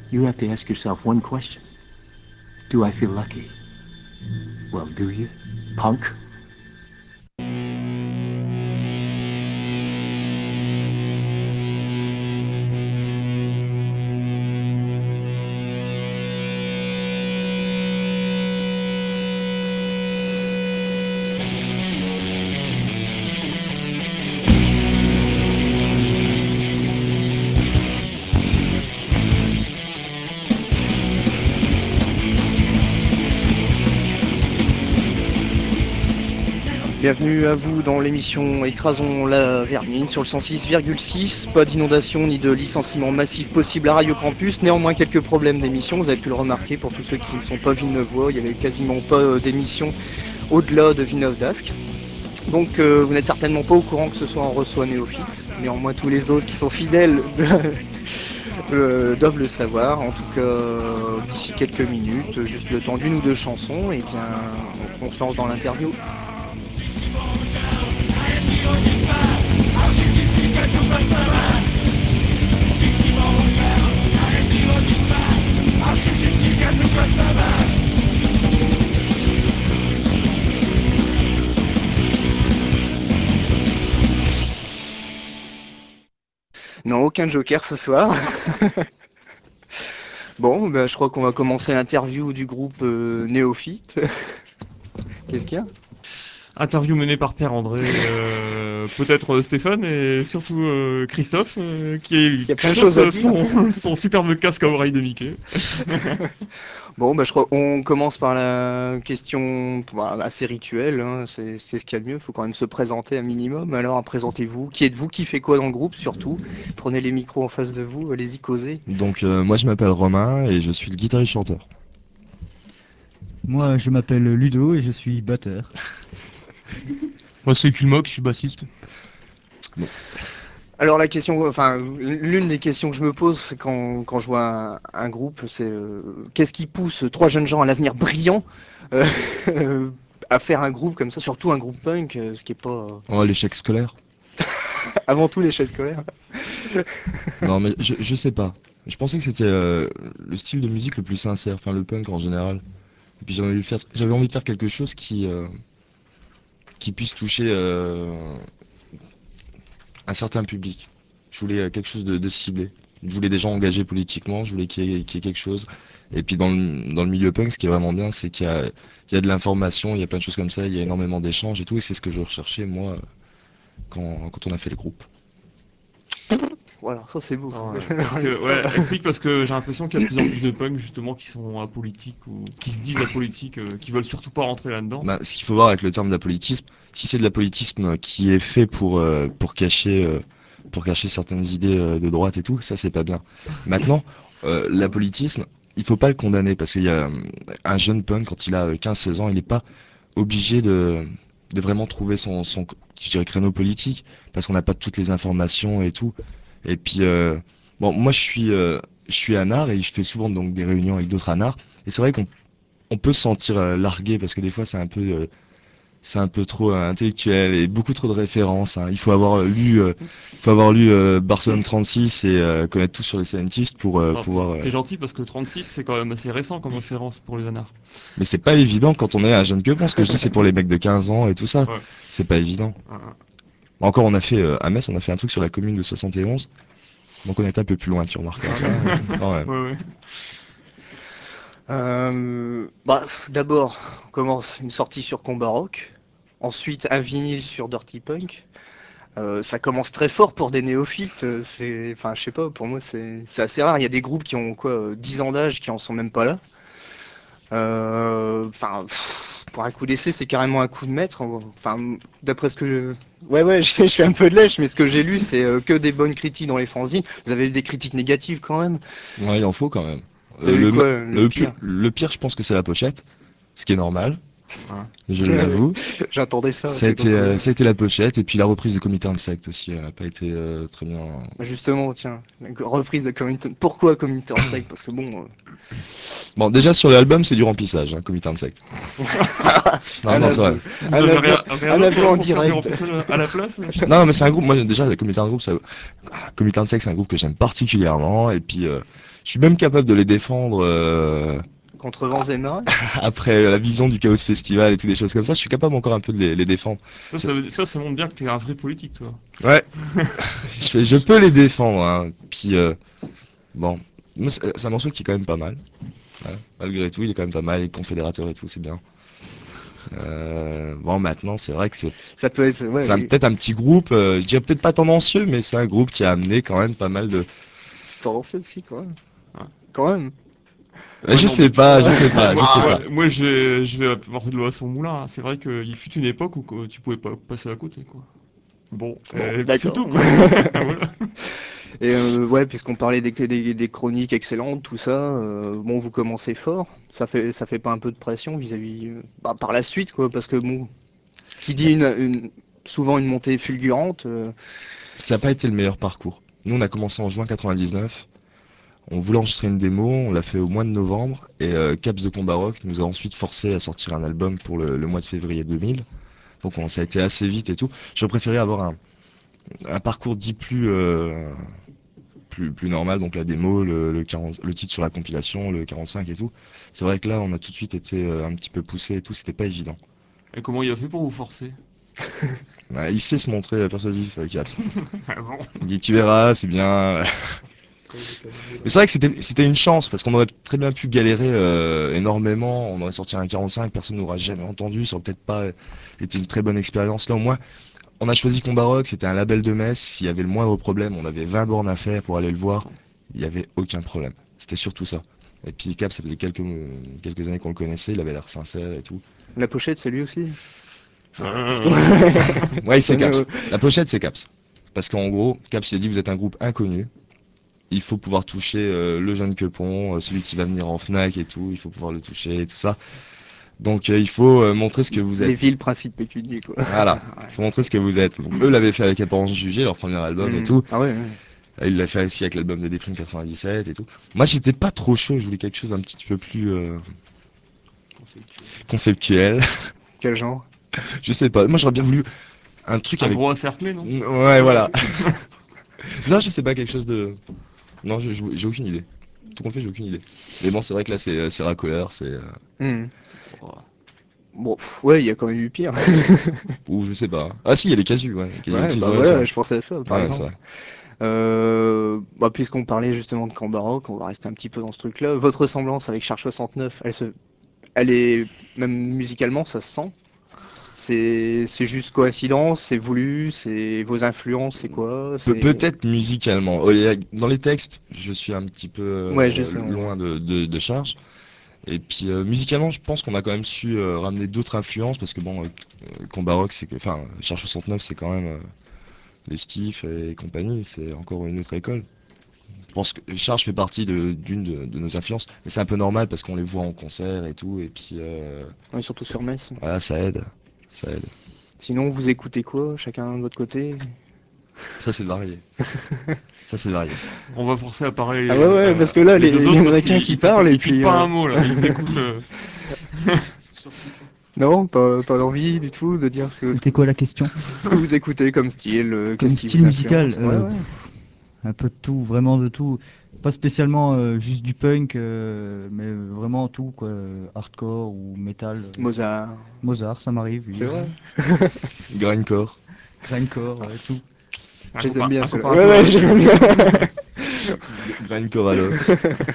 You have to ask yourself one question. Do I feel lucky? Well, do you, punk? Bienvenue à vous dans l'émission Écrasons la vermine sur le 106,6. Pas d'inondation ni de licenciement massif possible à Radio Campus. Néanmoins, quelques problèmes d'émission. Vous avez pu le remarquer pour tous ceux qui ne sont pas Villeneuvois. Il n'y avait quasiment pas d'émission au-delà de Villeneuve d'Ascq. Donc vous n'êtes certainement pas au courant que ce soit en reçoit néophyte. Néanmoins, tous les autres qui sont fidèles doivent le savoir. En tout cas, d'ici quelques minutes, juste le temps d'une ou deux chansons, et bien on se lance dans l'interview. Non, aucun joker ce soir. Bon, bah, je crois qu'on va commencer l'interview du groupe Néophyte. Qu'est-ce qu'il y a? Interview menée par Pierre-André, peut-être Stéphane et surtout Christophe, qui Qui a plein de choses chausse à dire. son superbe casque à oreilles de Mickey. Bon, bah, je crois qu'on commence par la question assez rituelle, hein. C'est ce qu'il y a de mieux. Il faut quand même se présenter un minimum. Alors, présentez-vous. Qui êtes-vous? Qui fait quoi dans le groupe surtout? Prenez les micros en face de vous, allez-y causer. Donc moi je m'appelle Romain et je suis le guitariste chanteur. Moi, je m'appelle Ludo et je suis batteur. Moi c'est Kulmok, je suis bassiste. Alors la question, enfin l'une des questions que je me pose, c'est quand je vois un groupe, c'est qu'est-ce qui pousse trois jeunes gens à l'avenir brillant euh, à faire un groupe comme ça, surtout un groupe punk, ce qui est pas Oh, l'échec scolaire. avant tout l'échec scolaire. Non mais je sais pas. Je pensais que c'était le style de musique le plus sincère, enfin le punk en général. Et puis j'avais envie de faire quelque chose qui puisse toucher un certain public. Je voulais quelque chose de ciblé. Je voulais des gens engagés politiquement, je voulais qu'il y ait quelque chose. Et puis dans le milieu punk, ce qui est vraiment bien, c'est qu'il y a de l'information, il y a plein de choses comme ça, il y a énormément d'échanges et tout, et c'est ce que je recherchais moi quand on a fait le groupe. Voilà, ça c'est beau. Ah ouais, parce que, ouais, explique parce que j'ai l'impression qu'il y a de plus en plus de punks justement qui sont apolitiques ou qui se disent apolitiques, qui veulent surtout pas rentrer là-dedans. Bah, ce qu'il faut voir avec le terme d'apolitisme, si c'est de l'apolitisme qui est fait pour cacher certaines idées de droite et tout, ça c'est pas bien. Maintenant, l'apolitisme, il faut pas le condamner parce qu'il y a un jeune punk quand il a 15-16 ans, il n'est pas obligé de vraiment trouver son je dirais, créneau politique parce qu'on n'a pas toutes les informations et tout. Et puis bon, moi je suis anard et je fais souvent donc des réunions avec d'autres anards et c'est vrai qu'on peut se sentir largué parce que des fois c'est un peu trop intellectuel et beaucoup trop de références, hein. Il faut avoir lu Barcelone 36 et connaître tout sur les scientistes pour Ah, pouvoir. t'es gentil parce que 36 c'est quand même assez récent comme référence pour les anards. Mais c'est pas évident quand on est un jeune que bon. Ce que je dis, c'est pour les mecs de 15 ans et tout ça. Ouais. C'est pas évident. Ah, ah. Encore, on a fait à Metz, on a fait un truc sur la commune de 71. Donc on était un peu plus loin, tu remarqueras. Quand même. Ouais, ouais. D'abord, on commence une sortie sur Combat Rock, ensuite un vinyle sur Dirty Punk. Ça commence très fort pour des néophytes. Enfin, je sais pas, pour moi c'est assez rare. Il y a des groupes qui ont quoi, 10 ans d'âge qui en sont même pas là. Enfin, pour un coup d'essai, c'est carrément un coup de maître. Enfin, d'après ce que ouais, ouais, je suis un peu de lèche, mais ce que j'ai lu, c'est que des bonnes critiques dans les fanzines. Vous avez eu des critiques négatives quand même. Ouais, il en faut quand même. Vous avez eu quoi, le pire? Le pire, je pense que c'est la pochette, ce qui est normal, Ouais. je l'avoue. J'entendais ça, c'est pas cool. Ça a été la pochette et puis la reprise de Comité Insect aussi, elle a pas été très bien. Justement, tiens, la reprise de Community. Pourquoi Community Insect? Parce que bon, Bon, déjà sur l'album, c'est du remplissage, hein, Comité Insect. Non, un non, c'est vrai. aveu, Vous avez rien un d'autre aveu en pour faire du direct. remplissage à la place? Non, mais c'est un groupe, moi déjà, Comité Insect, Comité Insect, c'est un groupe que j'aime particulièrement et puis suis même capable de les défendre Contre vents et marées. après la vision du Chaos Festival et toutes des choses comme ça. Je suis capable encore un peu de les défendre. Ça montre bien que t'es un vrai politique, toi. Ouais, je peux les défendre. Hein. Puis bon, moi, c'est un morceau qui est quand même pas mal. Ouais, malgré tout, il est quand même pas mal. Les confédérateurs et tout, c'est bien. Bon, maintenant, c'est vrai que Ça peut être, ouais, c'est oui, peut-être un petit groupe. Je dirais peut-être pas tendancieux, mais c'est un groupe qui a amené quand même pas mal de. tendancieux aussi, quand même. Ouais. Quand même. Ouais, Je non, sais mais- pas, je sais pas, je Moi, sais moi, pas. moi, je vais apporter de l'eau à son moulin. Hein. C'est vrai qu'il fut une époque où quoi, tu pouvais pas passer à côté, quoi. Bon, Bon, et puis c'est d'accord. tout, quoi. Voilà. Et ouais, puisqu'on parlait des chroniques excellentes, tout ça, bon, vous commencez fort. Ça fait pas un peu de pression vis-à-vis, bah, par la suite, quoi, parce que bon, qui dit souvent une montée fulgurante, Ça n'a pas été le meilleur parcours. Nous, on a commencé en juin 99. On voulait enregistrer une démo, on l'a fait au mois de novembre. Et Caps de Combat Rock nous a ensuite forcé à sortir un album pour le mois de février 2000. Donc ça a été assez vite et tout. J'aurais préféré avoir un parcours dit plus normal, donc la démo, le titre sur la compilation, le 45 et tout. C'est vrai que là, on a tout de suite été un petit peu poussé et tout, c'était pas évident. Et comment il a fait pour vous forcer? Ouais, il sait se montrer persuasif, Caps. Ah bon? Il dit, tu verras, c'est bien. Mais c'est vrai que c'était une chance, parce qu'on aurait très bien pu galérer énormément, on aurait sorti un 45, personne n'aura jamais entendu, ça aurait peut-être pas été une très bonne expérience. Là, au moins, on a choisi Combat Rock, c'était un label de Metz, s'il y avait le moindre problème, on avait 20 bornes à faire pour aller le voir, il n'y avait aucun problème. C'était surtout ça. Et puis Cap, ça faisait quelques années qu'on le connaissait, il avait l'air sincère et tout. la pochette, c'est lui aussi. Ouais, c'est Connais, Caps. La pochette, c'est Caps. Parce qu'en gros, Caps, il a dit, vous êtes un groupe inconnu, il faut pouvoir toucher le jeune quepon, celui qui va venir en Fnac et tout, il faut pouvoir le toucher et tout ça. Donc il faut montrer ce que vous Les êtes. villes principes pécuniers, quoi. Voilà, Ouais. il faut montrer ce que vous êtes. Donc, eux l'avaient fait avec Apparence Jugée, leur premier album et tout. Ah ouais, ouais. Il l'a fait aussi avec l'album de Déprime 97 et tout. Moi j'étais pas trop chaud, je voulais quelque chose un petit peu plus conceptuel. Quel genre? Je sais pas, moi j'aurais bien voulu un truc Un avec... gros encerclé, non? Ouais, voilà. Non, je sais pas, quelque chose de... Non, j'ai aucune idée. Tout compte fait, j'ai aucune idée. Mais bon, c'est vrai que là c'est racoleur, c'est... Hmm. Oh. Bon, ouais, il y a quand même eu pire. Ou je sais pas. Ah si, il y a les casus, ouais. Les Ouais, casus, bah ouais, ça. voilà, je pensais à ça, par Ouais, c'est exemple. vrai. Bah, puisqu'on parlait justement de Combat Rock, on va rester un petit peu dans ce truc-là. Votre ressemblance avec Charge 69, elle est, même musicalement, ça se sent. C'est juste coïncidence, c'est voulu, c'est vos influences, c'est quoi? Peut-être musicalement. Dans les textes, je suis un petit peu Ouais, justement, ouais. loin de charge. Et puis musicalement, je pense qu'on a quand même su ramener d'autres influences parce que bon, Combat Rock, c'est que, enfin, Charge 69, c'est quand même les Stiff et compagnie, c'est encore une autre école. Je pense que Charge fait partie d'une de nos influences, mais c'est un peu normal parce qu'on les voit en concert et tout, et puis Ouais, surtout sur Metz. voilà, ça aide. Sinon, vous écoutez quoi, chacun de votre côté? Ça c'est varié, ça c'est varié. On va forcer à parler Ah ouais, ouais, parce que là, les deux il y autres en parce a qu'un qu'ils qui parle et ils quittent puis... pas un mot là, ils écoutent. Non, pas l'envie du tout de dire C'était quoi la question? ce que vous écoutez comme style, Comme qu'est-ce qui style vous musical, influence? Ouais, ouais. un peu de tout, vraiment de tout. Pas spécialement juste du punk, mais vraiment tout, quoi. Hardcore ou metal. Mozart, Mozart, ça m'arrive, c'est oui. vrai. Grindcore, Grindcore, tout. Je les aime bien, Un ceux-là. copain un Ouais, peu ouais, rude. j'aime bien. Grindcore à l'os.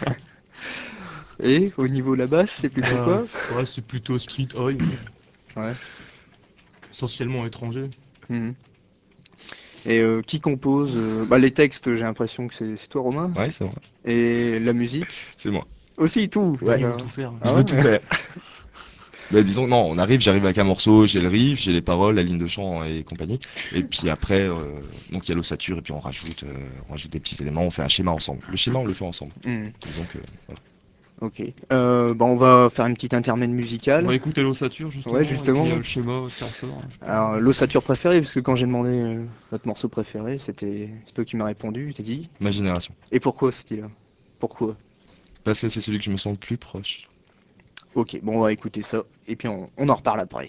Et au niveau de la basse, c'est plutôt Bah, quoi? ouais, c'est plutôt street oi, Ouais. essentiellement étranger. Mhm. Et qui compose bah, les textes, j'ai l'impression que c'est toi, Romain. Ouais, c'est moi. Et la musique C'est moi. aussi, tout. Ouais, il veut D'accord. tout faire. Ah Je ouais? veux tout faire. Bah disons non, j'arrive avec un morceau, j'ai le riff, j'ai les paroles, la ligne de chant et compagnie. Et puis après, donc il y a l'ossature et puis on rajoute des petits éléments, on fait un schéma ensemble. Le schéma on le fait ensemble. Mhm. Disons que voilà. Ok. Bah, on va faire une petite intermède On va musicale. écouter l'ossature Ouais, justement, et puis justement. le schéma qui en sort. Je sais pas. Alors, l'ossature préférée, parce que quand j'ai demandé votre morceau préféré, c'est toi qui m'as répondu, t'as dit. Ma génération. Et pourquoi ce style-là? Pourquoi? Parce que c'est celui que je me sens le plus proche. Ok, bon, on va écouter ça, et puis on en reparle après.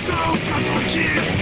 souls of forgiveness.